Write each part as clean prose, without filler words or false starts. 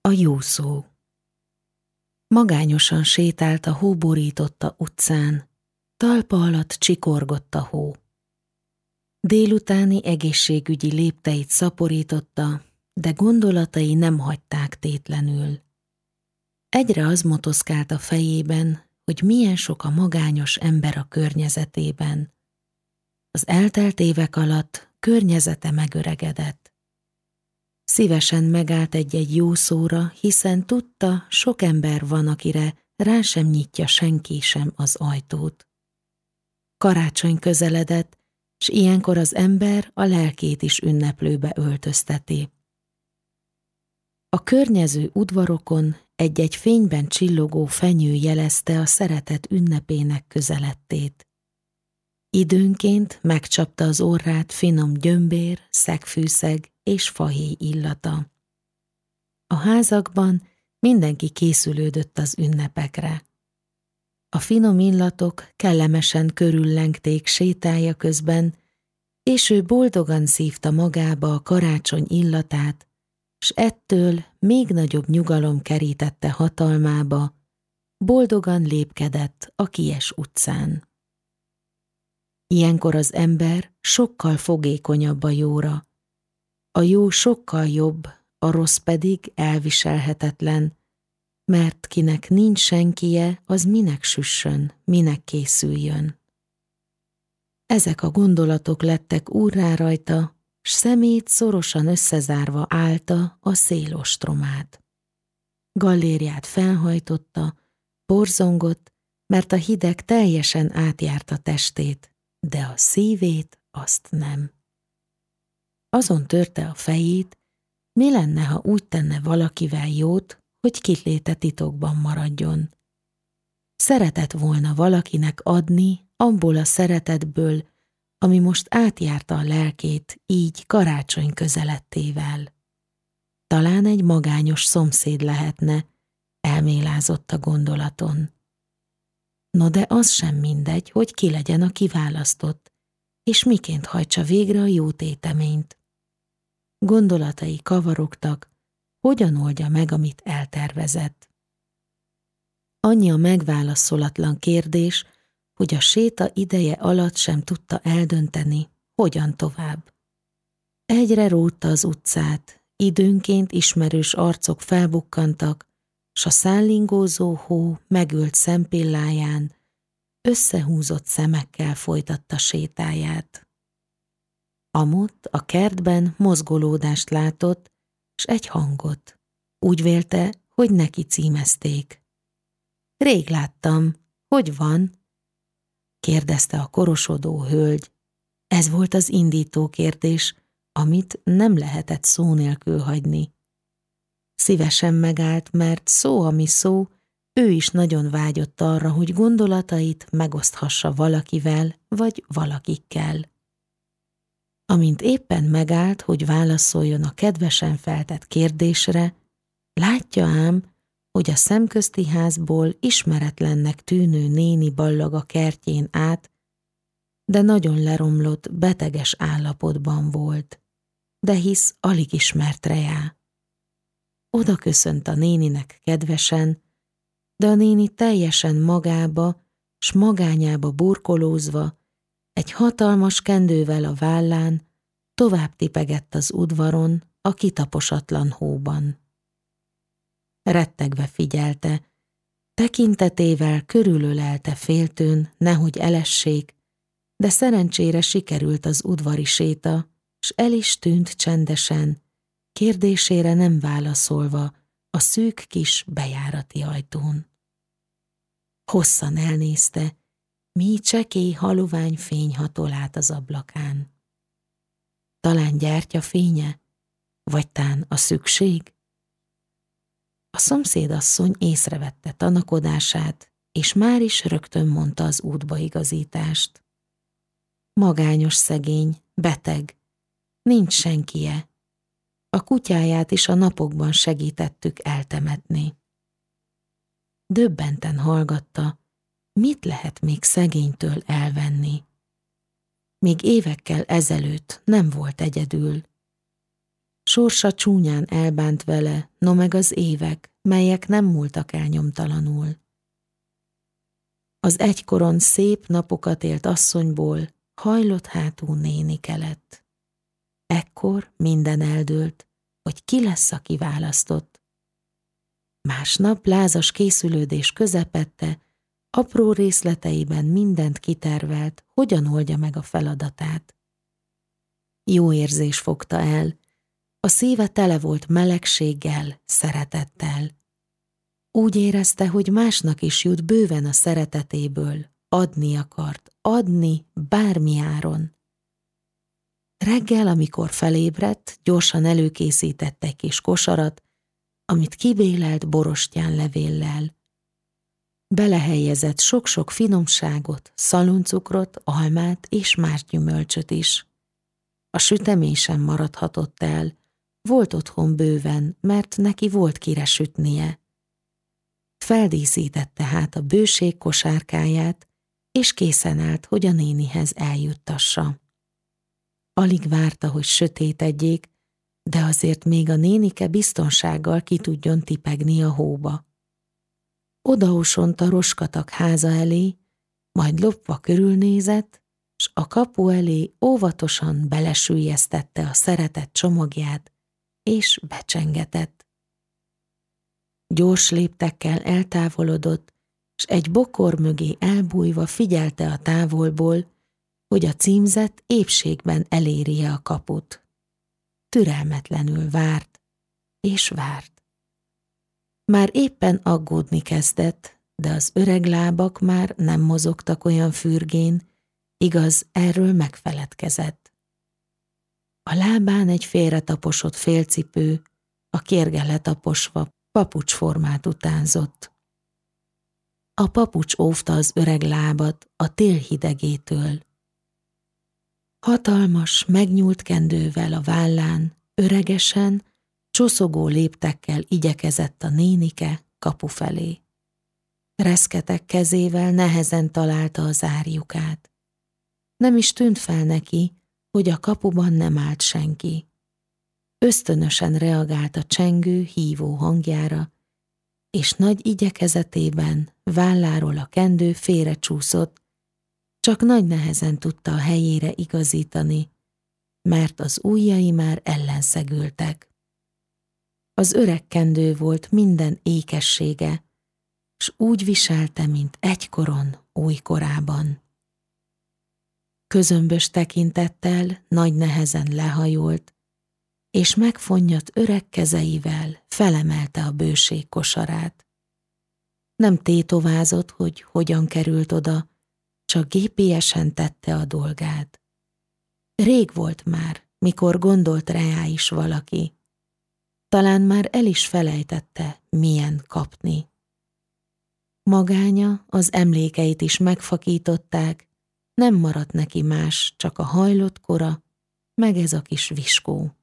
A jó szó. Magányosan sétált a hóborította utcán, talpa alatt csikorgott a hó. Délutáni egészségügyi lépteit szaporította, de gondolatai nem hagyták tétlenül. Egyre az motoszkált a fejében, hogy milyen sok a magányos ember a környezetében. Az eltelt évek alatt környezete megöregedett. Szívesen megállt egy-egy jó szóra, hiszen tudta, sok ember van, akire rá sem nyitja senki sem az ajtót. Karácsony közeledett, s ilyenkor az ember a lelkét is ünneplőbe öltözteti. A környező udvarokon egy-egy fényben csillogó fenyő jelezte a szeretet ünnepének közelettét. Időnként megcsapta az orrát finom gyömbér, szegfűszeg és fahéj illata. A házakban mindenki készülődött az ünnepekre. A finom illatok kellemesen körüllengték sétája közben, és ő boldogan szívta magába a karácsony illatát, s ettől még nagyobb nyugalom kerítette hatalmába, boldogan lépkedett a Kies utcán. Ilyenkor az ember sokkal fogékonyabb a jóra. A jó sokkal jobb, a rossz pedig elviselhetetlen, mert kinek nincs senkije, az minek süssön, minek készüljön. Ezek a gondolatok lettek úrrá rajta, s szemét szorosan összezárva állta a szélostromát. Gallériát felhajtotta, borzongott, mert a hideg teljesen átjárta testét, de a szívét azt nem. Azon törte a fejét, mi lenne, ha úgy tenne valakivel jót, hogy kitléte titokban maradjon. Szeretett volna valakinek adni abból a szeretetből, ami most átjárta a lelkét, így karácsony közelettével. Talán egy magányos szomszéd lehetne, elmélázott a gondolaton. No de az sem mindegy, hogy ki legyen a kiválasztott, és miként hajtsa végre a jó téteményt. Gondolatai kavarogtak, hogyan oldja meg, amit eltervezett. Annyi a megválaszolatlan kérdés, hogy a séta ideje alatt sem tudta eldönteni, hogyan tovább. Egyre rótta az utcát, időnként ismerős arcok felbukkantak, s a szállingózó hó megölt szempilláján összehúzott szemekkel folytatta sétáját. Amott a kertben mozgolódást látott, s egy hangot. Úgy vélte, hogy neki címezték. Rég láttam, hogy van? Kérdezte a korosodó hölgy. Ez volt az indító kérdés, amit nem lehetett szó nélkül hagyni. Szívesen megállt, mert szó, ami szó, ő is nagyon vágyott arra, hogy gondolatait megoszthassa valakivel vagy valakikkel. Amint éppen megállt, hogy válaszoljon a kedvesen feltett kérdésre, látja ám, hogy a szemközti házból ismeretlennek tűnő néni ballag a kertjén át, de nagyon leromlott, beteges állapotban volt, de hisz alig ismert rejá. Oda köszönt a néninek kedvesen, de a néni teljesen magába, s magányába burkolózva, egy hatalmas kendővel a vállán tovább tipegett az udvaron, a kitaposatlan hóban. Rettegve figyelte, tekintetével körülölelte féltőn, nehogy elessék, de szerencsére sikerült az udvari séta, s el is tűnt csendesen, kérdésére nem válaszolva a szűk kis bejárati ajtón. Hosszan elnézte, mi csekély halovány fény hatol át az ablakán. Talán gyertyafénye, vagy tán a szükség? A szomszédasszony észrevette tanakodását, és már is rögtön mondta az útbaigazítást. Magányos szegény, beteg, nincs senkije. A kutyáját is a napokban segítettük eltemetni. Döbbenten hallgatta, mit lehet még szegénytől elvenni. Még évekkel ezelőtt nem volt egyedül. Sorsa csúnyán elbánt vele, no meg az évek, melyek nem múltak el nyomtalanul. Az egykoron szép napokat élt asszonyból hajlott hátú nénike lett. Ekkor minden eldőlt, hogy ki lesz a kiválasztott. Másnap lázas készülődés közepette, apró részleteiben mindent kitervelt, hogyan oldja meg a feladatát. Jó érzés fogta el, a szíve tele volt melegséggel, szeretettel. Úgy érezte, hogy másnak is jut bőven a szeretetéből, adni akart, adni bármi áron. Reggel, amikor felébredt, gyorsan előkészített egy kis kosarat, amit kibélelt borostyán levéllel. Belehelyezett sok-sok finomságot, szaloncukrot, almát és más gyümölcsöt is. A sütemény sem maradhatott el, volt otthon bőven, mert neki volt kire sütnie. Feldíszítette hát a bőség kosárkáját, és készen állt, hogy a nénihez eljuttassa. Alig várta, hogy sötétedjék, de azért még a nénike biztonsággal ki tudjon tipegni a hóba. Odaosont a roskatak háza elé, majd lopva körülnézett, s a kapu elé óvatosan belesüllyesztette a szeretett csomagját, és becsengetett. Gyors léptekkel eltávolodott, s egy bokor mögé elbújva figyelte a távolból, hogy a címzett épségben elérje a kaput. Türelmetlenül várt, és várt. Már éppen aggódni kezdett, de az öreg lábak már nem mozogtak olyan fürgén, igaz, erről megfeledkezett. A lábán egy félretaposott félcipő, a kérge letaposva papucsformát utánzott. A papucs óvta az öreg lábat a tél hidegétől. Hatalmas, megnyúlt kendővel a vállán, öregesen, csoszogó léptekkel igyekezett a nénike kapu felé. Reszketek kezével nehezen találta az árjukát. Nem is tűnt fel neki, hogy a kapuban nem állt senki. Ösztönösen reagált a csengő, hívó hangjára, és nagy igyekezetében válláról a kendő félrecsúszott, csak nagy nehezen tudta a helyére igazítani, mert az ujjai már ellenszegültek. Az öreg kendő volt minden ékessége, s úgy viselte, mint egykoron, újkorában. Közömbös tekintettel nagy nehezen lehajolt, és megfonnyat öreg kezeivel felemelte a bőség kosarát. Nem tétovázott, hogy hogyan került oda, csak gépiesen tette a dolgát. Rég volt már, mikor gondolt rá is valaki. Talán már el is felejtette, milyen kapni. Magánya, az emlékeit is megfakították, nem maradt neki más, csak a hajlott kora, meg ez a kis viskó.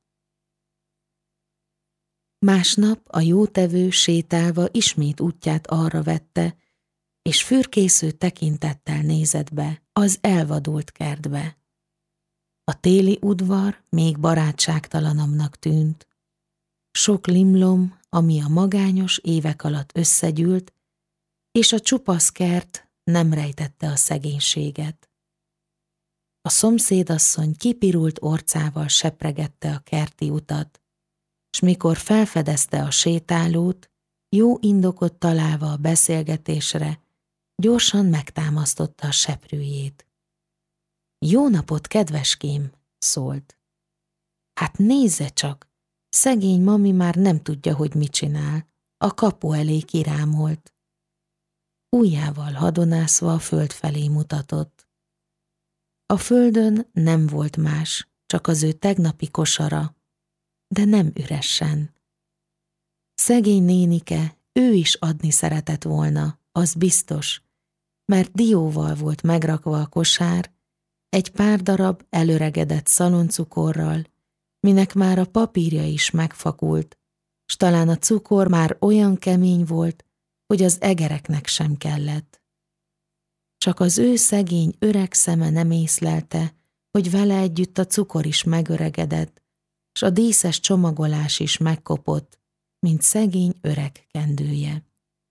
Másnap a jótevő sétálva ismét útját arra vette, és fürkésző tekintettel nézett be az elvadult kertbe. A téli udvar még barátságtalanabbnak tűnt. Sok limlom, ami a magányos évek alatt összegyűlt, és a csupasz kert nem rejtette a szegénységet. A szomszédasszony kipirult orcával sepregette a kerti utat, s mikor felfedezte a sétálót, jó indokot találva a beszélgetésre, gyorsan megtámasztotta a seprűjét. Jó napot, kedveském, szólt. Hát nézze csak, szegény mami már nem tudja, hogy mit csinál. A kapu elé kirámolt. Ujjával hadonászva a föld felé mutatott. A földön nem volt más, csak az ő tegnapi kosara, de nem üresen. Szegény nénike, ő is adni szeretett volna, az biztos, mert dióval volt megrakva a kosár, egy pár darab elöregedett szaloncukorral, minek már a papírja is megfakult, s talán a cukor már olyan kemény volt, hogy az egereknek sem kellett. Csak az ő szegény öreg szeme nem észlelte, hogy vele együtt a cukor is megöregedett, s a díszes csomagolás is megkopott, mint szegény öreg kendője.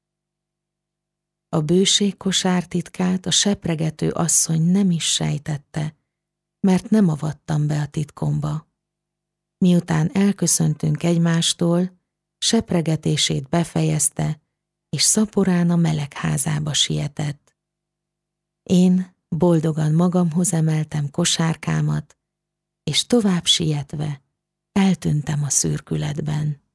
A bőségkosár titkát a sepregető asszony nem is sejtette, mert nem avattam be a titkomba. Miután elköszöntünk egymástól, sepregetését befejezte, és szaporán a melegházába sietett. Én boldogan magamhoz emeltem kosárkámat, és tovább sietve eltűntem a szürkületben.